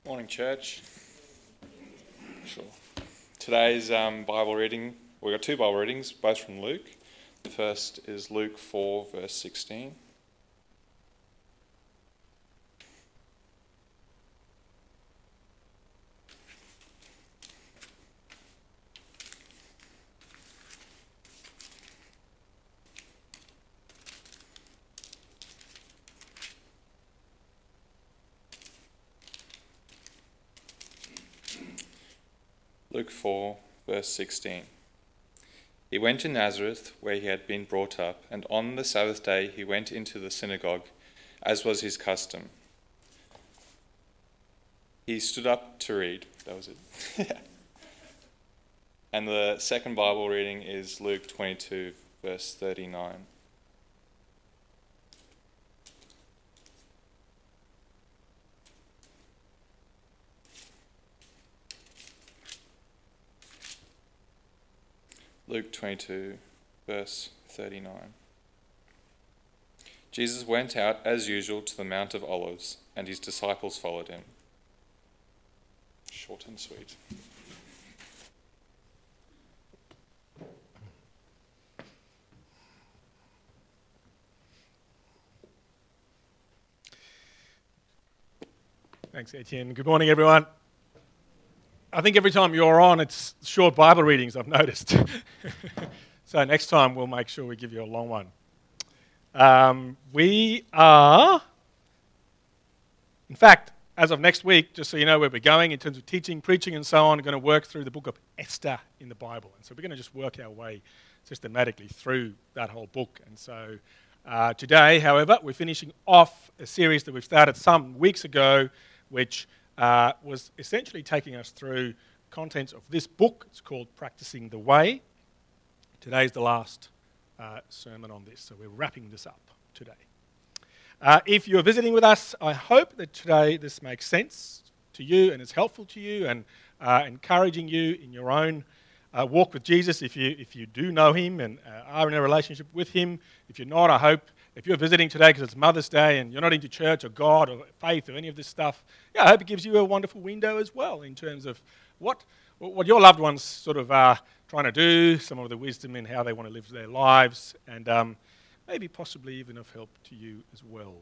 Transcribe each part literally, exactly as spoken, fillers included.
Morning, church. Sure. Today's um, Bible reading, we've got two Bible readings, both from Luke. The first is Luke four, verse sixteen. Luke four, verse sixteen. He went to Nazareth, where he had been brought up, and on the Sabbath day he went into the synagogue, as was his custom. He stood up to read. That was it. And the second Bible reading is Luke twenty-two, verse thirty-nine. Luke twenty-two, verse thirty-nine. Jesus went out as usual to the Mount of Olives, and his disciples followed him. Short and sweet. Thanks, Etienne. Good morning, everyone. I think every time you're on, it's short Bible readings, I've noticed. So next time, we'll make sure we give you a long one. Um, we are, in fact, as of next week, just so you know where we're going in terms of teaching, preaching, and so on, we're going to work through the book of Esther in the Bible. And so we're going to just work our way systematically through that whole book. And so uh, today, however, we're finishing off a series that we've started some weeks ago, which uh, was essentially taking us through contents of this book. It's called Practicing the Way. Today's the last uh, sermon on this, so we're wrapping this up today. Uh, if you're visiting with us, I hope that today this makes sense to you and is helpful to you and uh, encouraging you in your own uh, walk with Jesus if you if you do know him and uh, are in a relationship with him. If you're not, I hope if you're visiting today because it's Mother's Day and you're not into church or God or faith or any of this stuff, yeah, I hope it gives you a wonderful window as well in terms of what what your loved ones sort of are trying to do, some of the wisdom in how they want to live their lives, and um, maybe possibly even of help to you as well.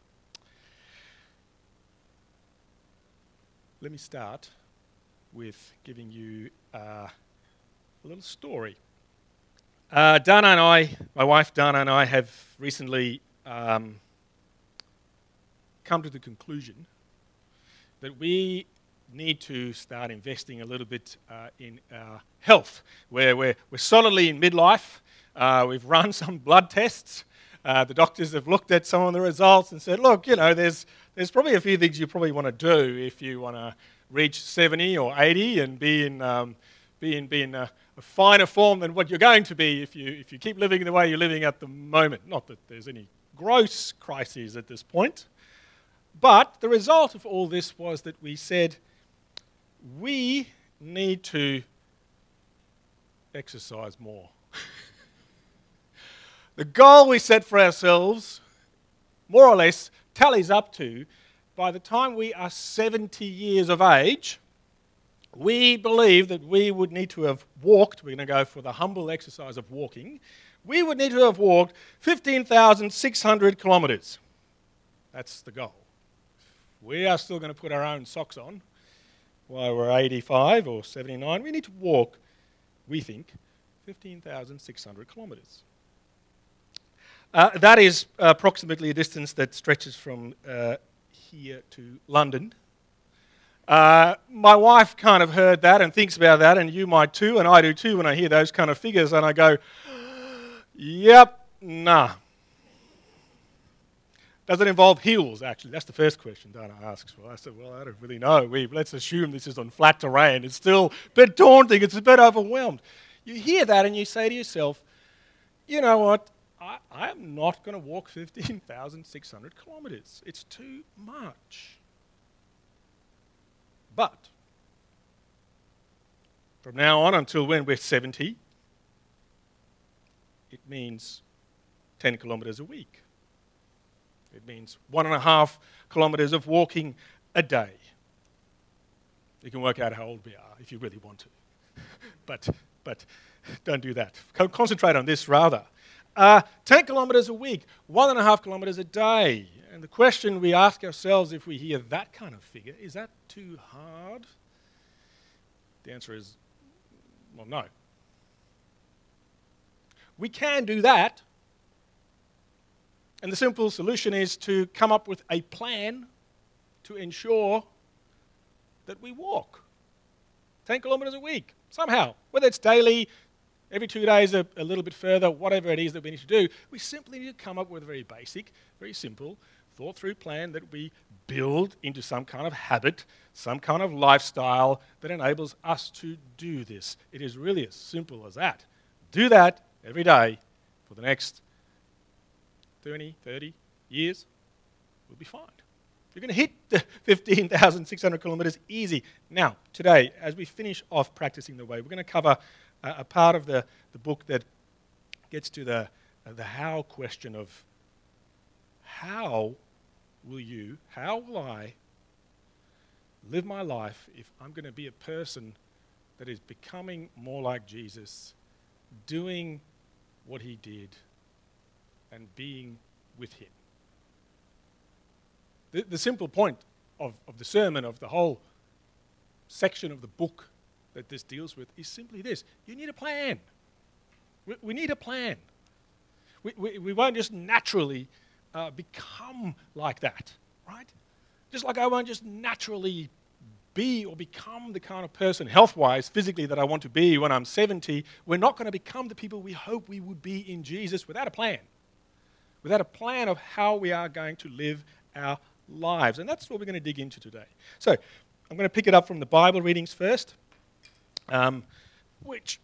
Let me start with giving you uh, a little story. Uh, Dana and I, my wife Dana and I, have recently um, come to the conclusion that we need to start investing a little bit uh, in our health. Where we're, we're solidly in midlife. Uh, we've run some blood tests. Uh, the doctors have looked at some of the results and said, look, you know, there's there's probably a few things you probably want to do if you want to reach seventy or eighty and be in um, be in, be in a, a finer form than what you're going to be if you if you keep living the way you're living at the moment. Not that there's any gross crises at this point. But the result of all this was that we said, we need to exercise more. The goal we set for ourselves, more or less, tallies up to, by the time we are seventy years of age, we believe that we would need to have walked, we're going to go for the humble exercise of walking, we would need to have walked fifteen thousand six hundred kilometres. That's the goal. We are still going to put our own socks on while we're eighty-five or seventy-nine. We need to walk, we think, fifteen thousand six hundred kilometres. Uh, that is approximately a distance that stretches from uh, here to London. Uh, my wife kind of heard that and thinks about that, and you might too, and I do too when I hear those kind of figures, and I go, yep, nah. Does it involve hills, actually? That's the first question Dana asks. Well, I said, well, I don't really know. We, let's assume this is on flat terrain. It's still a bit daunting. It's a bit overwhelmed. You hear that and you say to yourself, you know what? I, I am not going to walk fifteen thousand six hundred kilometres. It's too much. But from now on until when we're seventy, it means ten kilometres a week. It means one and a half kilometres of walking a day. You can work out how old we are if you really want to. but but don't do that. Co- concentrate on this rather. Uh, ten kilometres a week, one and a half kilometres a day. And the question we ask ourselves if we hear that kind of figure, is that too hard? The answer is, well, no. We can do that. And the simple solution is to come up with a plan to ensure that we walk ten kilometres a week, somehow. Whether it's daily, every two days a, a little bit further, whatever it is that we need to do, we simply need to come up with a very basic, very simple, thought-through plan that we build into some kind of habit, some kind of lifestyle that enables us to do this. It is really as simple as that. Do that every day for the next twenty, thirty years, we'll be fine. You're going to hit the fifteen thousand six hundred kilometres easy. Now, today, as we finish off practicing the way, we're going to cover uh, a part of the, the book that gets to the, uh, the how question of how will you, how will I live my life if I'm going to be a person that is becoming more like Jesus, doing what he did, and being with him. The, the simple point of, of the sermon, of the whole section of the book that this deals with, is simply this. You need a plan. We, we need a plan. We, we, we won't just naturally uh, become like that, right? Just like I won't just naturally be or become the kind of person, health-wise, physically, that I want to be when I'm seventy. We're not going to become the people we hope we would be in Jesus without a plan. Without a plan of how we are going to live our lives. And that's what we're going to dig into today. So I'm going to pick it up from the Bible readings first, um, which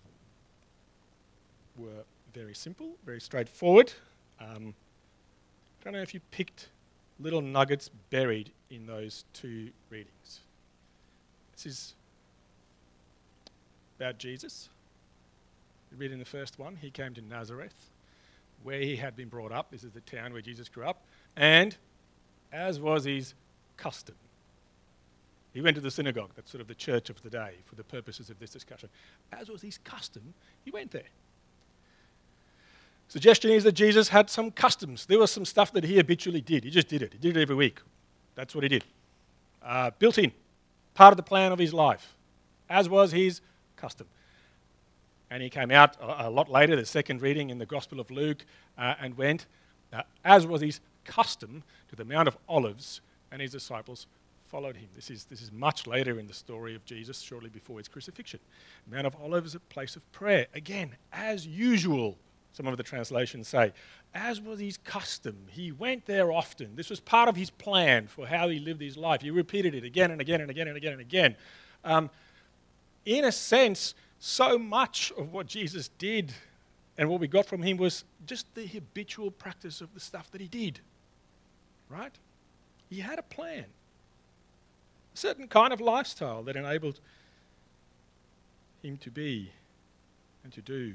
were very simple, very straightforward. Um, I don't know if you picked little nuggets buried in those two readings. This is about Jesus. We read in the first one, he came to Nazareth, where he had been brought up. This is the town where Jesus grew up. And as was his custom, he went to the synagogue, that's sort of the church of the day for the purposes of this discussion. As was his custom, he went there. Suggestion is that Jesus had some customs. There was some stuff that he habitually did. He just did it. He did it every week. That's what he did. Uh, built in. Part of the plan of his life. As was his custom. And he came out a, a lot later, the second reading in the Gospel of Luke, uh, and went, uh, as was his custom, to the Mount of Olives, and his disciples followed him. This is, this is much later in the story of Jesus, shortly before his crucifixion. Mount of Olives is a place of prayer. Again, as usual, some of the translations say, as was his custom. He went there often. This was part of his plan for how he lived his life. He repeated it again and again and again and again and again. Um, in a sense, so much of what Jesus did and what we got from him was just the habitual practice of the stuff that he did. Right? He had a plan. A certain kind of lifestyle that enabled him to be and to do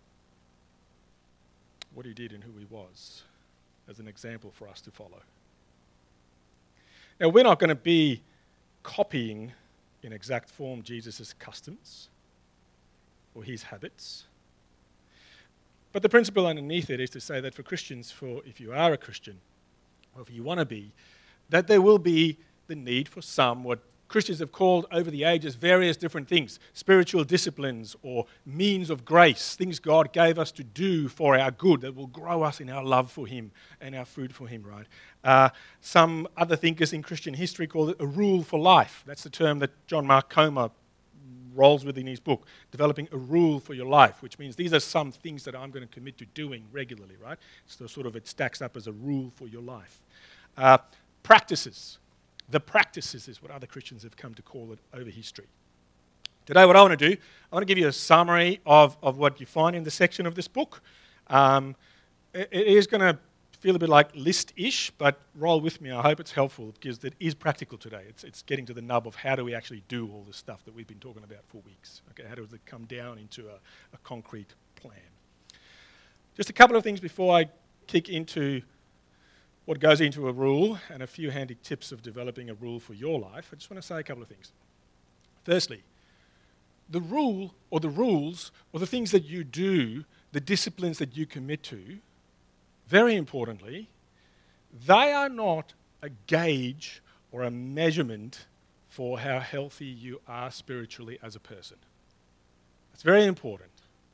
what he did and who he was as an example for us to follow. Now, we're not going to be copying in exact form Jesus' customs or his habits. But the principle underneath it is to say that for Christians, for if you are a Christian, or if you want to be, that there will be the need for some, what Christians have called over the ages, various different things, spiritual disciplines or means of grace, things God gave us to do for our good that will grow us in our love for him and our fruit for him, right? Uh, some other thinkers in Christian history call it a rule for life. That's the term that John Mark Comer rolls with in his book, developing a rule for your life, which means these are some things that I'm going to commit to doing regularly, right? So sort of it stacks up as a rule for your life. Uh, practices. The practices is what other Christians have come to call it over history. Today, what I want to do, I want to give you a summary of, of what you find in the section of this book. Um, it, it is going to feel a bit like list-ish, but roll with me. I hope it's helpful because it is practical today. It's, it's getting to the nub of how do we actually do all this stuff that we've been talking about for weeks. Okay, how does it come down into a, a concrete plan? Just a couple of things before I kick into what goes into a rule and a few handy tips of developing a rule for your life. I just want to say a couple of things. Firstly, the rule or the rules or the things that you do, the disciplines that you commit to, very importantly, they are not a gauge or a measurement for how healthy you are spiritually as a person. It's very important.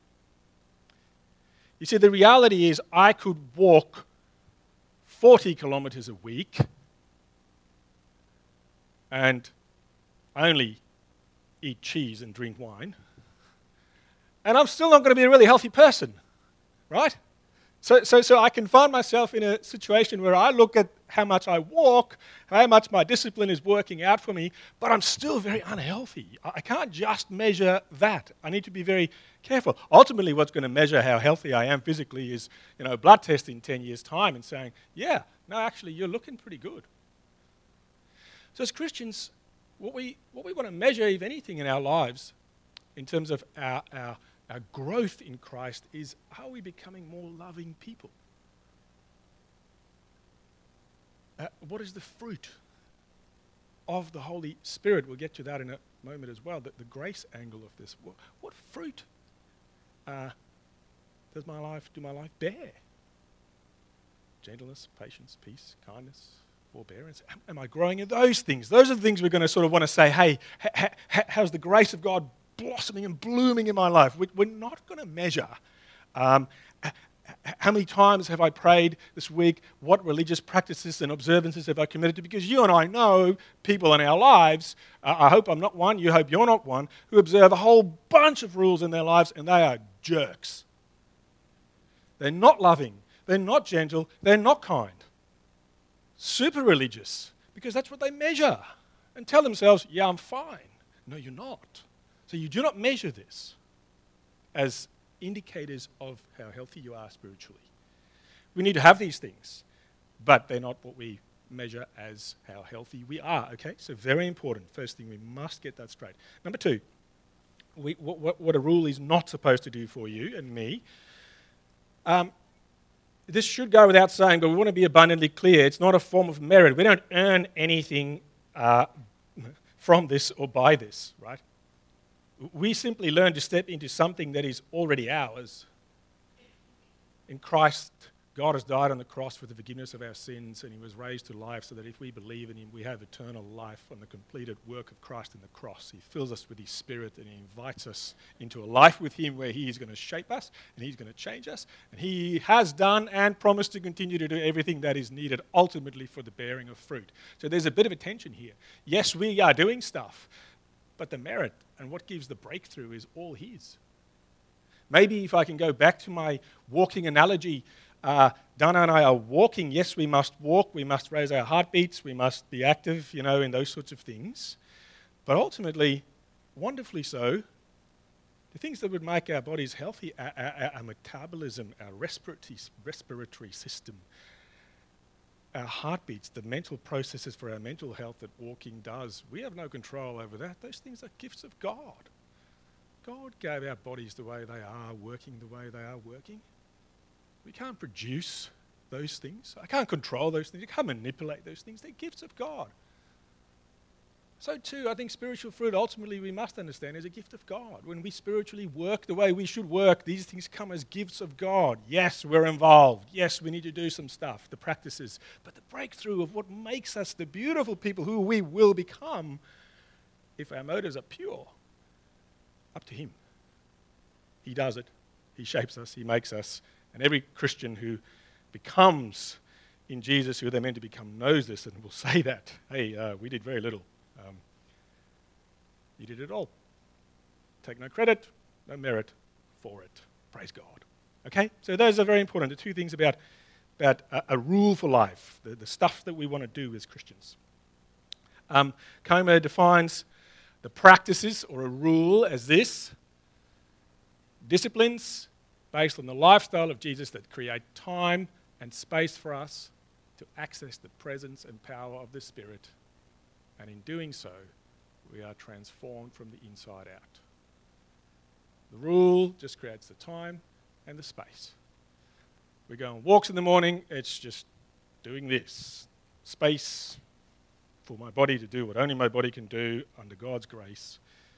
You see, the reality is I could walk forty kilometers a week and only eat cheese and drink wine, and I'm still not going to be a really healthy person, right? So, so, so I can find myself in a situation where I look at how much I walk, how much my discipline is working out for me, but I'm still very unhealthy. I can't just measure that. I need to be very careful. Ultimately, what's going to measure how healthy I am physically is, you know, a blood test in ten years' time and saying, yeah, no, actually, you're looking pretty good. So as Christians, what we, what we want to measure, if anything, in our lives, in terms of our, our Our growth in Christ is, are we becoming more loving people? Uh, what is the fruit of the Holy Spirit? We'll get to that in a moment as well, the, the grace angle of this. What, what fruit uh, does my life, do my life bear? Gentleness, patience, peace, kindness, forbearance. Am, am I growing in those things? Those are the things we're going to sort of want to say, hey, ha, ha, how's the grace of God blossoming and blooming in my life? We're not going to measure um, how many times have I prayed this week, what religious practices and observances have I committed to, because you and I know people in our lives, uh, I hope I'm not one, you hope you're not one, who observe a whole bunch of rules in their lives and they are jerks. They're not loving, they're not gentle, they're not kind. Super religious, because that's what they measure and tell themselves, yeah, I'm fine. No, you're not. So you do not measure this as indicators of how healthy you are spiritually. We need to have these things, but they're not what we measure as how healthy we are, okay? So very important. First thing, we must get that straight. Number two, we, what, what a rule is not supposed to do for you and me. Um, this should go without saying, but we want to be abundantly clear. It's not a form of merit. We don't earn anything uh, from this or by this, right? We simply learn to step into something that is already ours. In Christ, God has died on the cross for the forgiveness of our sins, and he was raised to life so that if we believe in him, we have eternal life on the completed work of Christ in the cross. He fills us with his Spirit, and he invites us into a life with him where he is going to shape us, and he's going to change us, and he has done and promised to continue to do everything that is needed ultimately for the bearing of fruit. So there's a bit of a tension here. Yes, we are doing stuff, but the merit and what gives the breakthrough is all his. Maybe if I can go back to my walking analogy, uh, Dana and I are walking. Yes, we must walk. We must raise our heartbeats. We must be active, you know, in those sorts of things. But ultimately, wonderfully so, the things that would make our bodies healthy, our, our, our metabolism, our respiratory, respiratory system, our heartbeats, the mental processes for our mental health that walking does, we have no control over that. Those things are gifts of God. God gave our bodies the way they are, working the way they are working. We can't produce those things. I can't control those things. I can't manipulate those things. They're gifts of God. So too, I think spiritual fruit, ultimately, we must understand, is a gift of God. When we spiritually work the way we should work, these things come as gifts of God. Yes, we're involved. Yes, we need to do some stuff, the practices. But the breakthrough of what makes us the beautiful people who we will become, if our motives are pure, up to him. He does it. He shapes us. He makes us. And every Christian who becomes in Jesus who they're meant to become knows this and will say that. Hey, uh, we did very little. Um, you did it all. Take no credit, no merit for it. Praise God. Okay? So those are very important. The two things about, about a, a rule for life, the, the stuff that we want to do as Christians. Um, Comer defines the practices or a rule as this: disciplines based on the lifestyle of Jesus that create time and space for us to access the presence and power of the Spirit. And in doing so, we are transformed from the inside out. The rule just creates the time and the space. We go on walks in the morning, it's just doing this. Space for my body to do what only my body can do under God's grace.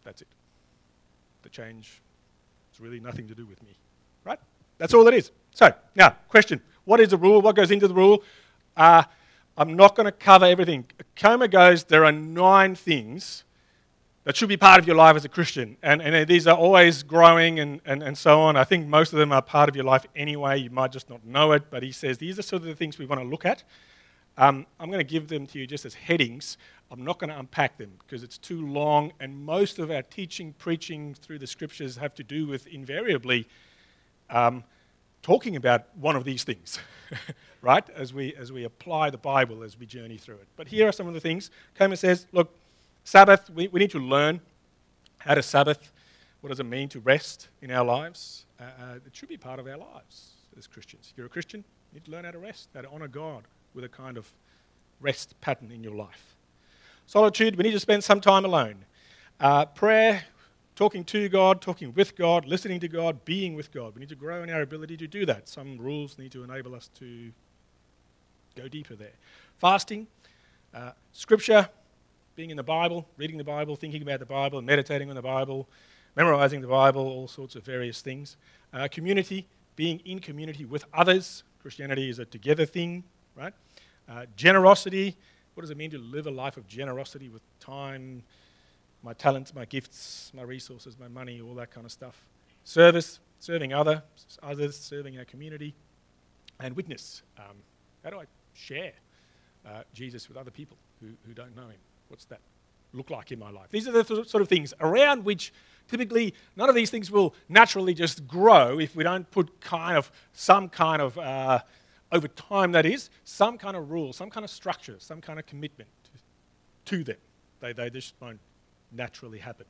That's it. The change has really nothing to do with me, right? That's all it is. So, now, question. What is the rule? What goes into the rule? Uh, I'm not going to cover everything. Coma goes, there are nine things that should be part of your life as a Christian. And, and these are always growing and, and, and so on. I think most of them are part of your life anyway. You might just not know it. But he says these are sort of the things we want to look at. Um, I'm going to give them to you just as headings. I'm not going to unpack them because it's too long. And most of our teaching, preaching through the scriptures have to do with invariably um, talking about one of these things, right? As we, as we apply the Bible, as we journey through it. But here are some of the things. Comer says, look, Sabbath, we, we need to learn how to Sabbath. What does it mean to rest in our lives? Uh, uh, it should be part of our lives as Christians. If you're a Christian, you need to learn how to rest, how to honour God with a kind of rest pattern in your life. Solitude, we need to spend some time alone. Uh, prayer, talking to God, talking with God, listening to God, being with God. We need to grow in our ability to do that. Some rules need to enable us to go deeper there. Fasting, uh, Scripture, being in the Bible, reading the Bible, thinking about the Bible, meditating on the Bible, memorizing the Bible, all sorts of various things. Uh, community, being in community with others. Christianity is a together thing, right? Uh, generosity, what does it mean to live a life of generosity with time, my talents, my gifts, my resources, my money, all that kind of stuff. Service, serving other, others, serving our community. And witness, um, how do I share uh, Jesus with other people who, who don't know him? What's that look like in my life? These are the th- sort of things around which typically none of these things will naturally just grow if we don't put kind of some kind of, uh, over time that is, some kind of rule, some kind of structure, some kind of commitment to, to them. They, they just won't naturally happen.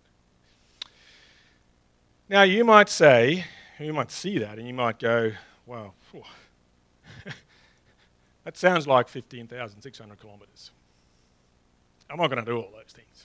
Now you might say, you might see that and you might go, wow, that sounds like fifteen thousand six hundred kilometres. I'm not going to do all those things.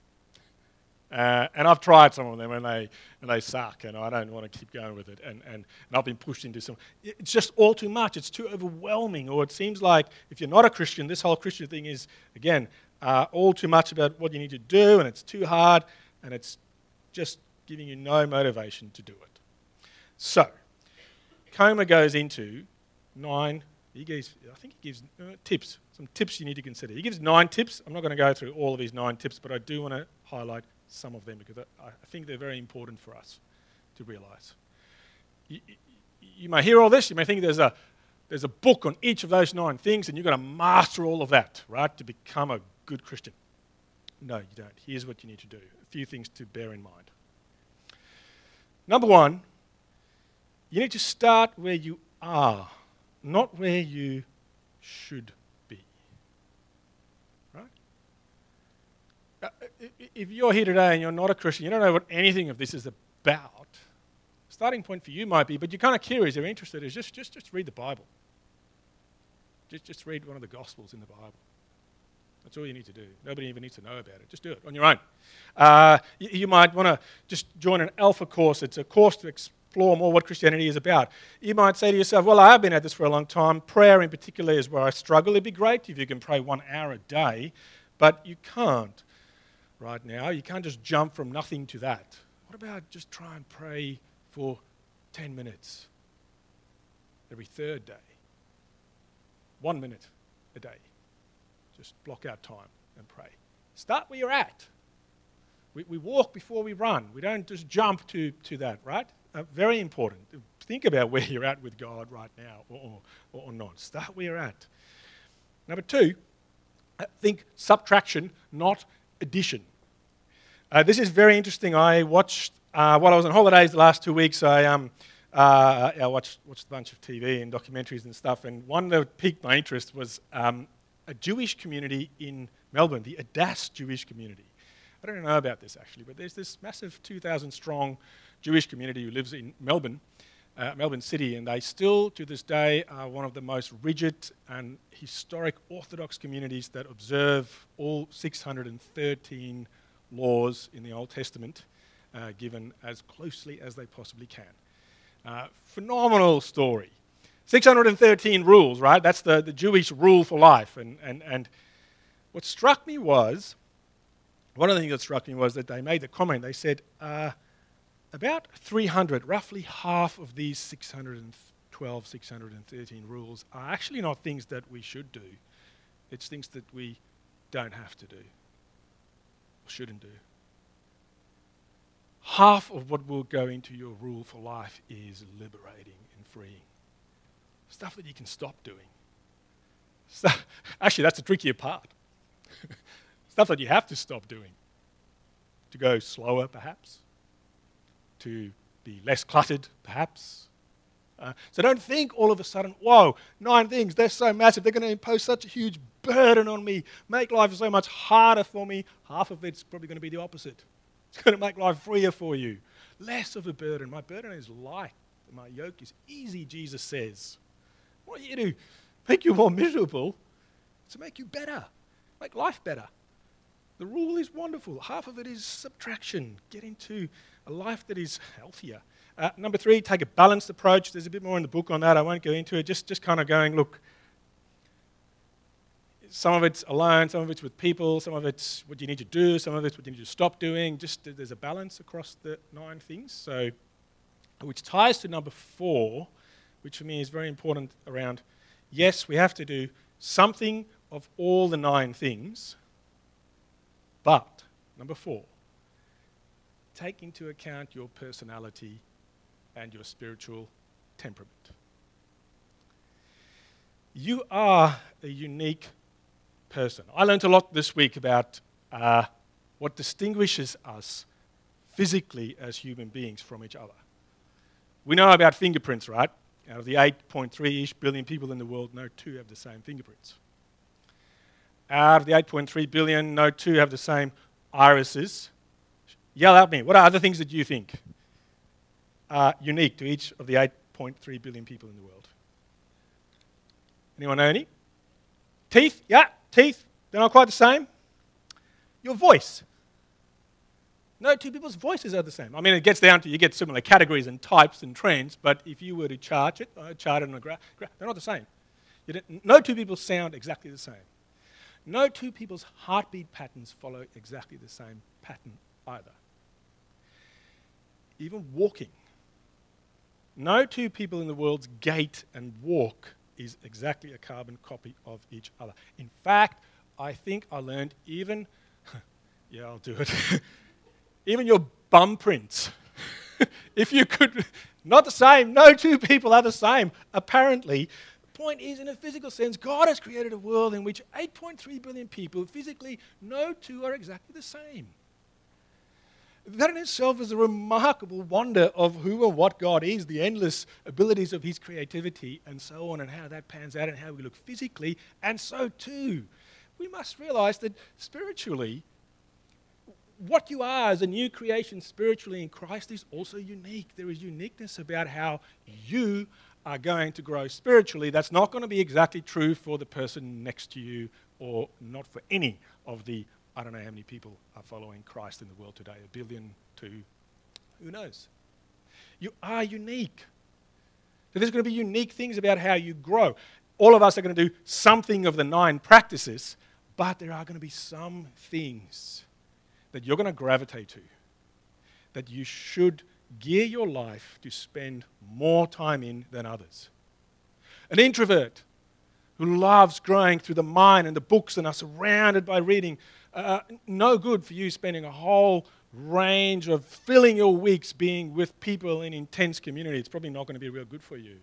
Uh, and I've tried some of them and they and they suck and I don't want to keep going with it. And, and, and I've been pushed into some... It's just all too much. It's too overwhelming. Or it seems like if you're not a Christian, this whole Christian thing is, again, uh, all too much about what you need to do and it's too hard and it's just giving you no motivation to do it. So, Comer goes into nine... He gives, I think he gives uh, tips, some tips you need to consider. He gives nine tips. I'm not going to go through all of his nine tips, but I do want to highlight some of them because I, I think they're very important for us to realise. You, you, you may hear all this. You may think there's a there's a book on each of those nine things, and you've got to master all of that, right, to become a good Christian. No, you don't. Here's what you need to do. A few things to bear in mind. Number one, you need to start where you are, not where you should be. Right? Uh, if you're here today and you're not a Christian, you don't know what anything of this is about, starting point for you might be, but you're kind of curious, you're interested, is just, just, just read the Bible. Just, just read one of the Gospels in the Bible. That's all you need to do. Nobody even needs to know about it. Just do it on your own. Uh, you, you might want to just join an Alpha course. It's a course to explore more what Christianity is about. You might say to yourself, well, I've been at this for a long time. Prayer in particular is where I struggle. It'd be great if you can pray one hour a day, but you can't right now. You can't just jump from nothing to that. What about just try and pray for ten minutes every third day? One minute a day. Just block out time and pray. Start where you're at. We, we walk before we run. We don't just jump to, to that, right? Uh, very important. Think about where you're at with God right now or, or, or not. Start where you're at. Number two, think subtraction, not addition. Uh, this is very interesting. I watched, uh, while I was on holidays the last two weeks, I, um, uh, I watched, watched a bunch of T V and documentaries and stuff, and one that piqued my interest was um, a Jewish community in Melbourne, the Adass Jewish community. I don't know about this actually, but there's this massive two thousand strong Jewish community who lives in Melbourne, uh, Melbourne City, and they still, to this day, are one of the most rigid and historic Orthodox communities that observe all six hundred thirteen laws in the Old Testament, uh, given as closely as they possibly can. Uh, phenomenal story. six hundred thirteen rules, right? That's the, the Jewish rule for life. And, and, and what struck me was One of the things that struck me was that they made the comment, they said, uh, about three hundred, roughly half of these six hundred twelve, six hundred thirteen rules are actually not things that we should do. It's things that we don't have to do, or shouldn't do. Half of what will go into your rule for life is liberating and freeing. Stuff that you can stop doing. Stuff, actually, that's the trickier part. Stuff that you have to stop doing. To go slower, perhaps. To be less cluttered, perhaps. Uh, so don't think all of a sudden, whoa, nine things, they're so massive, they're going to impose such a huge burden on me, make life so much harder for me. Half of it's probably going to be the opposite. It's going to make life freer for you. Less of a burden. My burden is light. My yoke is easy, Jesus says. What are you to make you more miserable? It's to make you better, make life better. The rule is wonderful. Half of it is subtraction. Get into a life that is healthier. Uh, number three, take a balanced approach. There's a bit more in the book on that. I won't go into it. Just, just kind of going, look, some of it's alone, some of it's with people, some of it's what you need to do, some of it's what you need to stop doing. Just there's a balance across the nine things. So, which ties to number four, which for me is very important around, yes, we have to do something of all the nine things, but, number four, take into account your personality and your spiritual temperament. You are a unique person. I learned a lot this week about uh, what distinguishes us physically as human beings from each other. We know about fingerprints, right? Out of the eight point three-ish billion people in the world, no two have the same fingerprints. Out of the eight point three billion, no two have the same irises. Yell at me. What are other things that you think are unique to each of the eight point three billion people in the world? Anyone know any? Teeth? Yeah, teeth. They're not quite the same. Your voice. No two people's voices are the same. I mean, it gets down to you get similar categories and types and trends, but if you were to chart it, uh, chart it on a graph, gra- they're not the same. You don't, no two people sound exactly the same. No two people's heartbeat patterns follow exactly the same pattern either. Even walking. No two people in the world's gait and walk is exactly a carbon copy of each other. In fact, I think I learned even, yeah, I'll do it, even your bum prints. If you could, not the same, no two people are the same, apparently. Point is, in a physical sense, God has created a world in which eight point three billion people, physically, no two are exactly the same. That in itself is a remarkable wonder of who and what God is, the endless abilities of his creativity, and so on, and how that pans out and how we look physically. And so too, we must realize that spiritually, what you are as a new creation spiritually in Christ is also unique. There is uniqueness about how you are going to grow spiritually. That's not going to be exactly true for the person next to you, or not for any of the, I don't know how many people are following Christ in the world today, a billion, two, who knows? You are unique. So there's going to be unique things about how you grow. All of us are going to do something of the nine practices, but there are going to be some things that you're going to gravitate to, that you should gear your life to spend more time in than others. An introvert who loves growing through the mind and the books and are surrounded by reading, uh, no good for you spending a whole range of filling your weeks being with people in intense community. It's probably not going to be real good for you.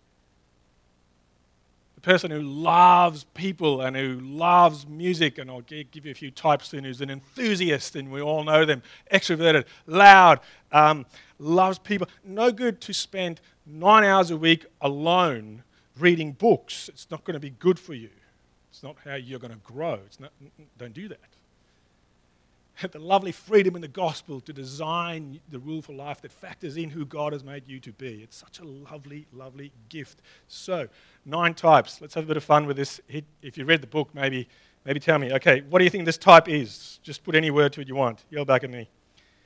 The person who loves people and who loves music, and I'll give you a few types soon, who's an enthusiast, and we all know them, extroverted, loud, um, loves people. No good to spend nine hours a week alone reading books. It's not going to be good for you. It's not how you're going to grow. It's not, don't do that. The lovely freedom in the gospel to design the rule for life that factors in who God has made you to be. It's such a lovely, lovely gift. So, nine types. Let's have a bit of fun with this. If you read the book, maybe maybe tell me, okay, what do you think this type is? Just put any word to it you want. Yell back at me.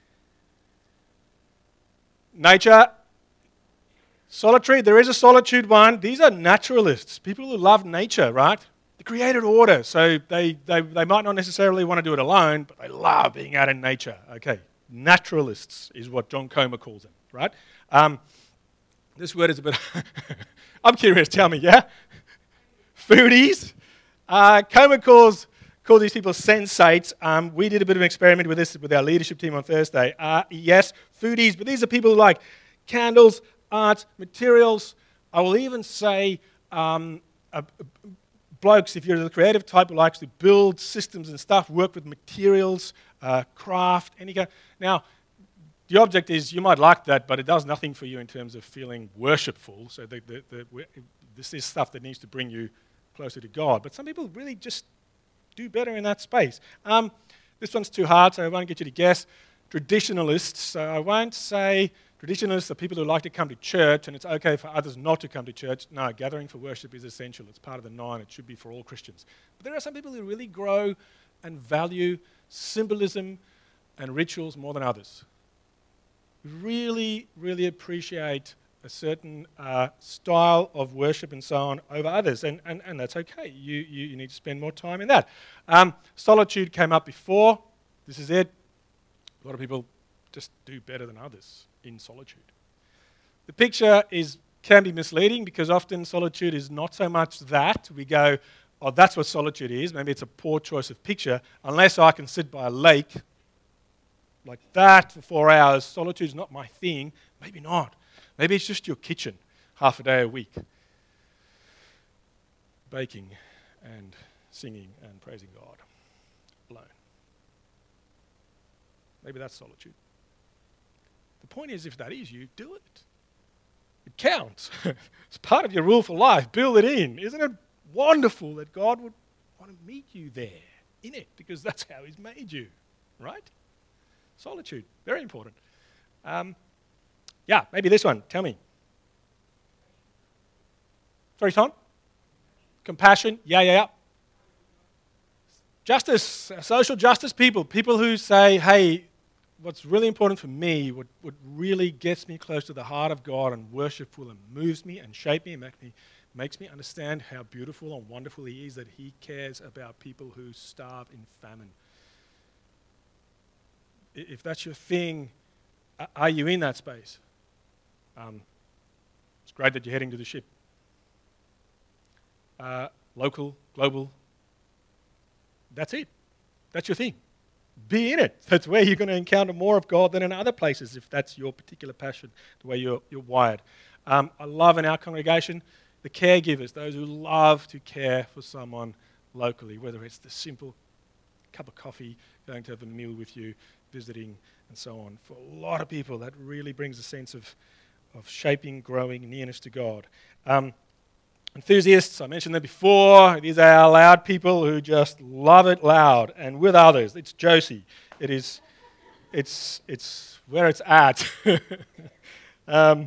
Nature. Solitary. There is a solitude one. These are naturalists, people who love nature, right? the created order. So they, they, they might not necessarily want to do it alone, but they love being out in nature. Okay, naturalists is what John Comer calls them, right? Um, this word is a bit... I'm curious, tell me, yeah? Foodies. Uh, Comer calls, calls these people sensates. Um, we did a bit of an experiment with this with our leadership team on Thursday. Uh, yes, foodies, but these are people who like candles, art, materials. I will even say um, uh, blokes, if you're the creative type who likes to build systems and stuff, work with materials, uh, craft, any kind. Now, the object is you might like that, but it does nothing for you in terms of feeling worshipful. So the, the, the, this is stuff that needs to bring you closer to God. But some people really just do better in that space. Um, this one's too hard, so I won't get you to guess. Traditionalists, so I won't say traditionalists are people who like to come to church and it's okay for others not to come to church. No, gathering for worship is essential. It's part of the nine. It should be for all Christians. But there are some people who really grow and value symbolism and rituals more than others. Really, really appreciate a certain uh, style of worship and so on over others, and, and, and that's okay. You, you, you need to spend more time in that. Um, solitude came up before. This is it. A lot of people just do better than others in solitude. The picture is can be misleading because often solitude is not so much that. We go, oh, that's what solitude is. Maybe it's a poor choice of picture. Unless I can sit by a lake like that for four hours, solitude's not my thing. Maybe not. Maybe it's just your kitchen, half a day a week, baking and singing and praising God alone. Maybe that's solitude. The point is, if that is you, do it. It counts. It's part of your rule for life. Build it in. Isn't it wonderful that God would want to meet you there, in it, because that's how He's made you, right? Solitude, very important. Um, yeah, maybe this one. Tell me. Sorry, Tom? Compassion. Yeah, yeah, yeah. Justice, social justice people. People who say, hey, what's really important for me, what, what really gets me close to the heart of God and worshipful and moves me and shapes me and make me, makes me understand how beautiful and wonderful He is, that He cares about people who starve in famine. If that's your thing, are you in that space? Um, it's great that you're heading to the ship. Uh, local, global, that's it. That's your thing. Be in it. That's where you're going to encounter more of God than in other places, if that's your particular passion, the way you're, you're wired. Um, I love in our congregation the caregivers, those who love to care for someone locally, whether it's the simple cup of coffee, going to have a meal with you, visiting, and so on. For a lot of people, that really brings a sense of, of shaping, growing, nearness to God. Um, enthusiasts, I mentioned them before. These are our loud people who just love it loud and with others. It's Josie. It is, it's, it's where it's at. um,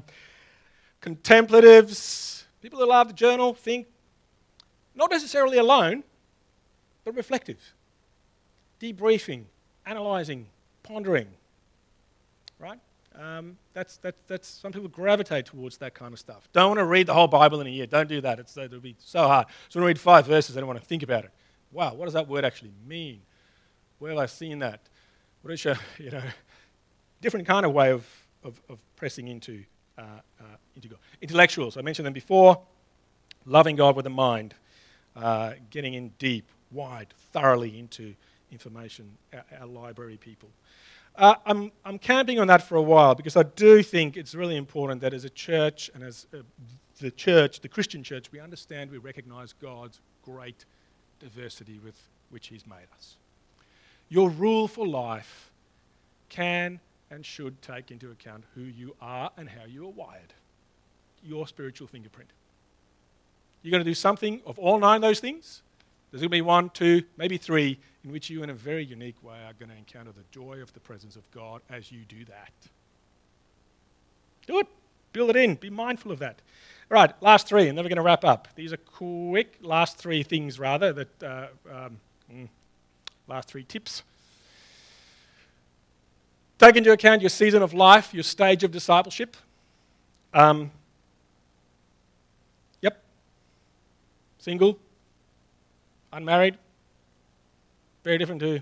contemplatives, people who love to journal, think, not necessarily alone, but reflective. Debriefing, analysing, pondering, right? Um, that's, that's, that's, some people gravitate towards that kind of stuff. Don't want to read the whole Bible in a year. Don't do that. It's, it'll be so hard. So when I read five verses, I don't want to think about it. Wow, what does that word actually mean? Where have I seen that? What is your, you know, different kind of way of, of, of pressing into, uh, uh, into God. Intellectuals, I mentioned them before. Loving God with a mind. Uh, getting in deep, wide, thoroughly into information, our, our library people. Uh, I'm, I'm camping on that for a while because I do think it's really important that as a church and as uh, the church, the Christian church, we understand, we recognize God's great diversity with which He's made us. Your rule for life can and should take into account who you are and how you are wired. Your spiritual fingerprint. You're going to do something of all nine of those things. There's going to be one, two, maybe three, in which you, in a very unique way, are going to encounter the joy of the presence of God as you do that. Do it. Build it in. Be mindful of that. All right, last three, and then we're going to wrap up. These are quick, last three things, rather, that uh, um, mm, last three tips. Take into account your season of life, your stage of discipleship. Um, yep. Single. unmarried, very different to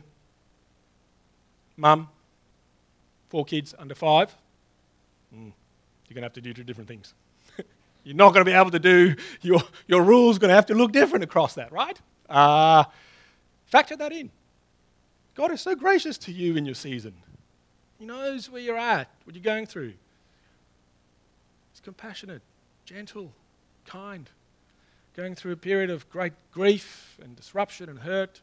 mum, four kids under five. Mm, you're going to have to do two different things. You're not going to be able to do, your, your rules going to have to look different across that, right? Uh, factor that in. God is so gracious to you in your season. He knows where you're at, what you're going through. He's compassionate, gentle, kind, going through a period of great grief and disruption and hurt.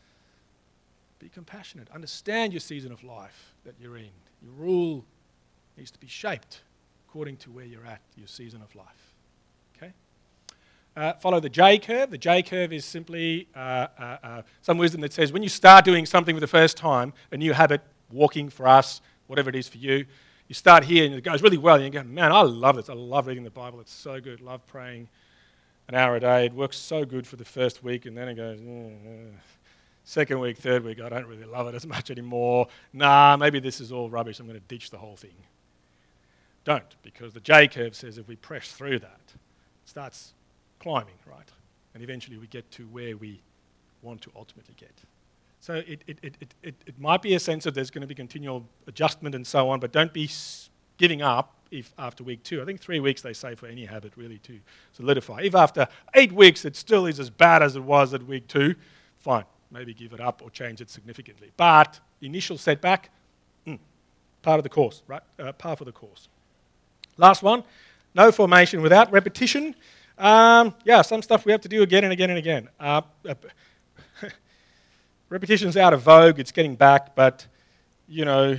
Be compassionate. Understand your season of life that you're in. Your rule needs to be shaped according to where you're at, your season of life. Okay? Uh, follow the J curve. The J curve is simply uh, uh, uh, some wisdom that says when you start doing something for the first time, a new habit, walking for us, whatever it is for you, you start here and it goes really well and you go, man, I love this. I love reading the Bible. It's so good. Love praying an hour a day. It works so good for the first week and then it goes, mm, uh. second week, third week, I don't really love it as much anymore. Nah, maybe this is all rubbish. I'm going to ditch the whole thing. Don't, because the J curve says if we press through that, it starts climbing, right? And eventually we get to where we want to ultimately get. So it, it, it, it, it, it might be a sense of there's going to be continual adjustment and so on, but don't be giving up if after week two. I think three weeks they say for any habit really to solidify. If after eight weeks it still is as bad as it was at week two, fine. Maybe give it up or change it significantly. But initial setback, mm, part of the course, right? Uh, par for the course. Last one, no formation without repetition. Um, yeah, some stuff we have to do again and again and again. Uh, uh, repetition's out of vogue, it's getting back, but, you know,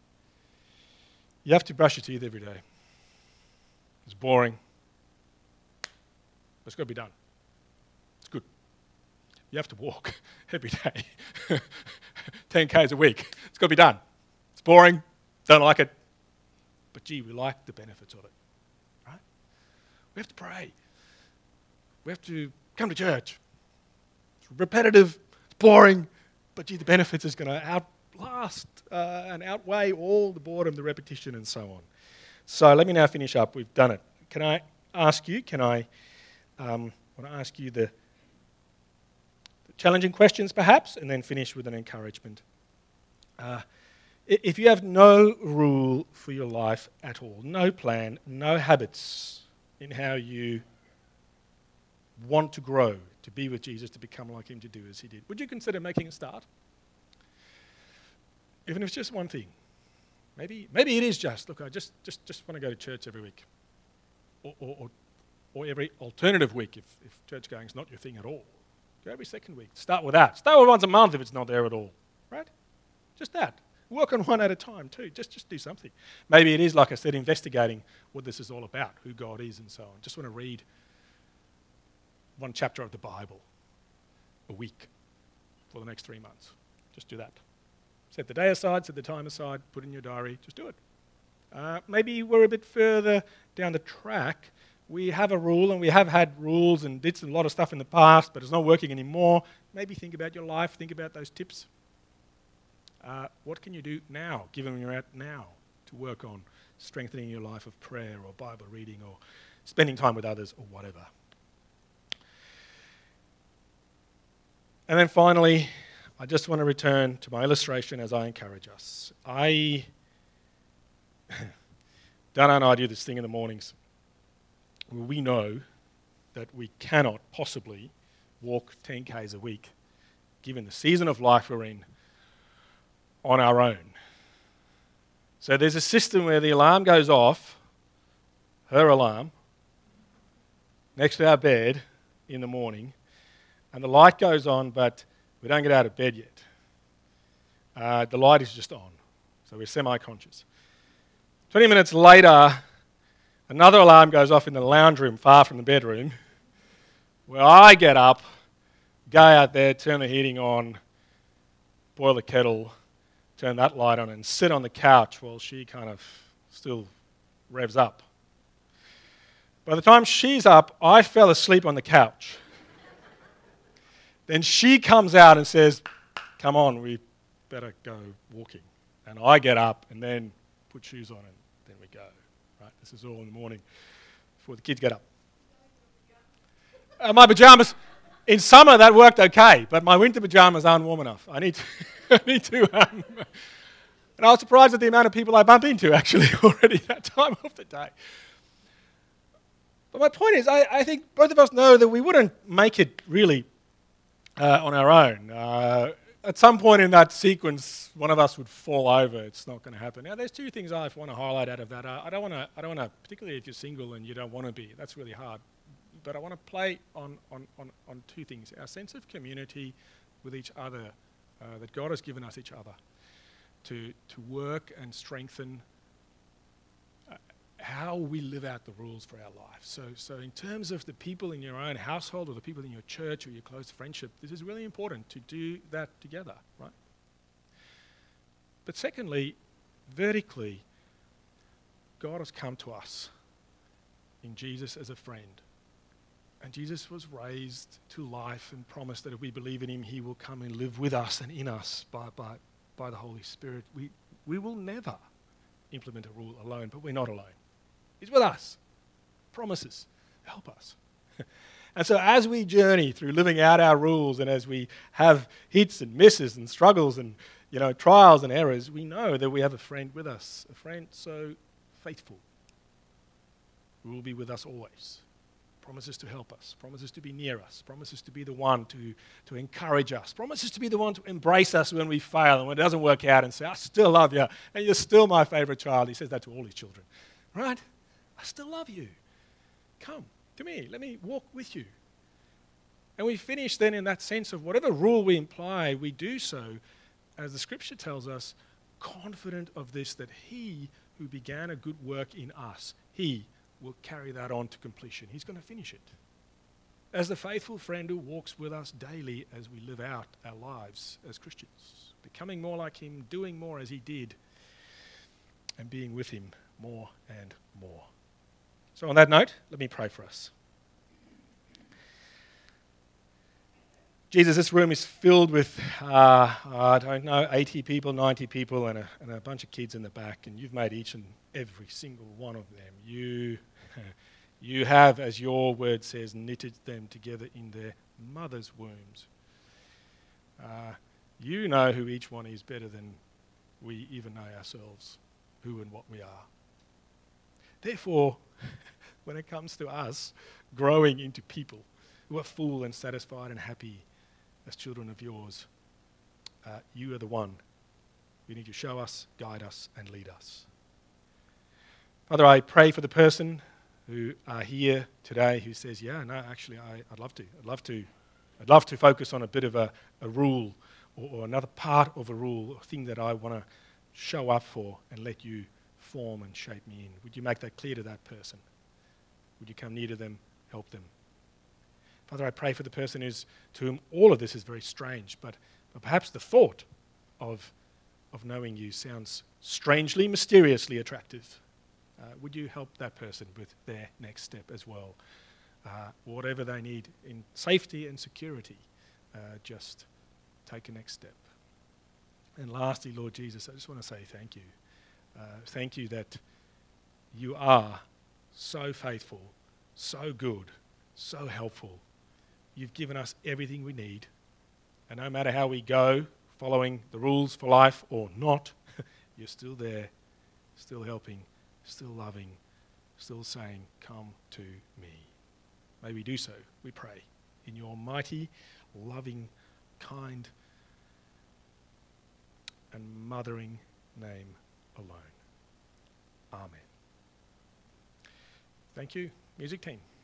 you have to brush your teeth every day. It's boring. But it's got to be done. It's good. You have to walk every day, ten kays a week. It's got to be done. It's boring, don't like it, but gee, we like the benefits of it, right? We have to pray. We have to come to church. It's repetitive, it's boring, but gee, the benefits is going to outlast uh, and outweigh all the boredom, the repetition, and so on. So let me now finish up. We've done it. Can I ask you, can I, um, want to ask you the challenging questions perhaps, and then finish with an encouragement. Uh, if you have no rule for your life at all, no plan, no habits in how you want to grow, to be with Jesus, to become like him, to do as he did, would you consider making a start? Even if it's just one thing. Maybe maybe it is just, look, I just, just, just want to go to church every week. Or, or, or, or every alternative week if, if church going is not your thing at all. Go every second week. Start with that. Start with once a month if it's not there at all. Right? Just that. Work on one at a time too. Just, just do something. Maybe it is, like I said, investigating what this is all about, who God is and so on. Just want to read one chapter of the Bible a week for the next three months. Just do that. Set the day aside, set the time aside, put it in your diary. Just do it. Uh, maybe we're a bit further down the track. We have a rule, and we have had rules and did a lot of stuff in the past, but it's not working anymore. Maybe think about your life, think about those tips. Uh, what can you do now, given where you're at now, to work on strengthening your life of prayer or Bible reading or spending time with others or whatever? And then finally, I just want to return to my illustration as I encourage us. I, Dana and I do this thing in the mornings. We know that we cannot possibly walk ten kays a week, given the season of life we're in, on our own. So there's a system where the alarm goes off, her alarm, next to our bed in the morning, and the light goes on, but we don't get out of bed yet. Uh, the light is just on, so we're semi-conscious. twenty minutes later, another alarm goes off in the lounge room far from the bedroom, where I get up, go out there, turn the heating on, boil the kettle, turn that light on, and sit on the couch while she kind of still revs up. By the time she's up, I fell asleep on the couch. Then she comes out and says, come on, we better go walking. And I get up and then put shoes on and then we go. Right? This is all in the morning before the kids get up. Uh, my pajamas. In summer, that worked okay, but my winter pajamas aren't warm enough. I need to, I need to um, and I was surprised at the amount of people I bump into, actually, already that time of the day. But my point is, I, I think both of us know that we wouldn't make it really uh, on our own. Uh, at some point in that sequence, one of us would fall over. It's not going to happen. Now, there's two things I want to highlight out of that. Uh, I don't want to, I don't want to, particularly if you're single and you don't want to be, that's really hard. But I want to play on, on, on, on two things. Our sense of community with each other, uh, that God has given us each other to, to work and strengthen uh, how we live out the rules for our life. So, so in terms of the people in your own household or the people in your church or your close friendship, this is really important to do that together, right? But secondly, vertically, God has come to us in Jesus as a friend. And Jesus was raised to life and promised that if we believe in him, he will come and live with us and in us by, by, by the Holy Spirit. We, we will never implement a rule alone, but we're not alone. He's with us. Promises. Help us. And so as we journey through living out our rules and as we have hits and misses and struggles and, you know, trials and errors, we know that we have a friend with us, a friend so faithful who will be with us always. Promises to help us, promises to be near us, promises to be the one to, to encourage us, promises to be the one to embrace us when we fail and when it doesn't work out and say, I still love you, and you're still my favorite child. He says that to all his children, right? I still love you. Come to me, let me walk with you. And we finish then in that sense of whatever rule we imply, we do so, as the scripture tells us, confident of this, that he who began a good work in us, he will carry that on to completion. He's going to finish it. As the faithful friend who walks with us daily as we live out our lives as Christians, becoming more like him, doing more as he did, and being with him more and more. So on that note, let me pray for us. Jesus, this room is filled with, uh, I don't know, eighty people, ninety people, and a, and a bunch of kids in the back, and you've made each and every single one of them. You, you have, as your word says, knitted them together in their mother's wombs. Uh, you know who each one is better than we even know ourselves, who and what we are. Therefore, when it comes to us growing into people who are full and satisfied and happy as children of yours, uh, you are the one who need to show us, guide us, and lead us. Father, I pray for the person who are here today who says, yeah, no, actually, I, I'd love to. I'd love to. I'd love to focus on a bit of a, a rule or, or another part of a rule, a thing that I want to show up for and let you form and shape me in. Would you make that clear to that person? Would you come near to them, help them? Father, I pray for the person who's, to whom all of this is very strange, but, but perhaps the thought of, of knowing you sounds strangely, mysteriously attractive. Uh, would you help that person with their next step as well? Uh, whatever they need in safety and security, uh, just take a next step. And lastly, Lord Jesus, I just want to say thank you. Uh, thank you that you are so faithful, so good, so helpful. You've given us everything we need. And no matter how we go, following the rules for life or not, you're still there, still helping, still loving, still saying, come to me. May we do so, we pray, in your mighty, loving, kind, and mothering name alone. Amen. Thank you, music team.